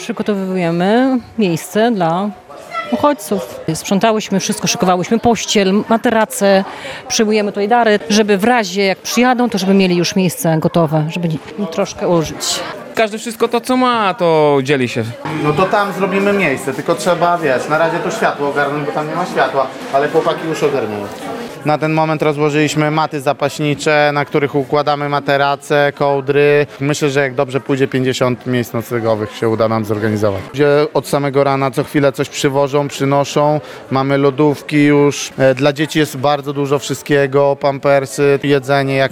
przygotowujemy miejsce dla uchodźców. Sprzątałyśmy wszystko, szykowałyśmy pościel, materace, przyjmujemy tutaj dary, żeby w razie jak przyjadą, to żeby mieli już miejsce gotowe, żeby im troszkę ulżyć. Każdy wszystko to, co ma, to dzieli się. No to tam zrobimy miejsce, tylko trzeba, wiesz, na razie to światło ogarnąć, bo tam nie ma światła, ale chłopaki już ogarniają. Na ten moment rozłożyliśmy maty zapaśnicze, na których układamy materace, kołdry. Myślę, że jak dobrze pójdzie, 50 miejsc noclegowych się uda nam zorganizować. Gdzie od samego rana co chwilę coś przywożą, przynoszą. Mamy lodówki już. Dla dzieci jest bardzo dużo wszystkiego, pampersy, jedzenie jak